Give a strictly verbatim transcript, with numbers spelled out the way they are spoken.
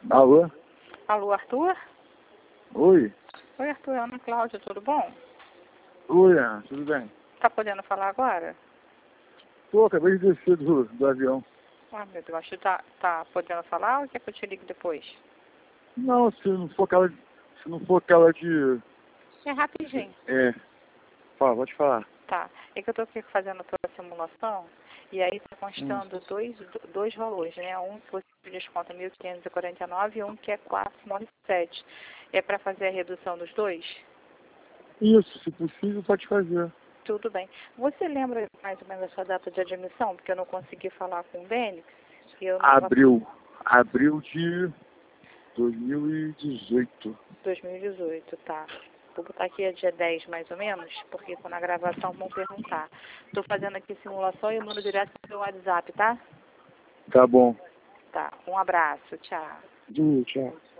Alô? Alô, Arthur? Oi? Oi, Arthur, é Ana Cláudia, tudo bom? Oi, Ana, tudo bem? Tá podendo falar agora? Pô, acabei de descer do, do avião. Ah, meu Deus, você tá, tá podendo falar ou quer que eu te ligue depois? Não, se não for aquela, se não for aquela de... É rapidinho. É, fala, pode falar. Tá, é que eu tô aqui fazendo toda a simulação e aí tá constando Hum. dois, dois valores, né? Um que você desconta mil quinhentos e quarenta e nove e um que é quatrocentos e noventa e sete. É para fazer a redução dos dois? Isso, se possível, pode fazer. Tudo bem. Você lembra mais ou menos a sua data de admissão? Porque eu não consegui falar com o Bênix e eu não... Abril. Abril de dois mil e dezoito. dois mil e dezoito, tá. Vou botar aqui a dia dez, mais ou menos, porque na gravação vão perguntar. Estou fazendo aqui simulação e eu mando direto pro meu WhatsApp, tá? Tá bom. Tá. Um abraço. Tchau. Du, tchau.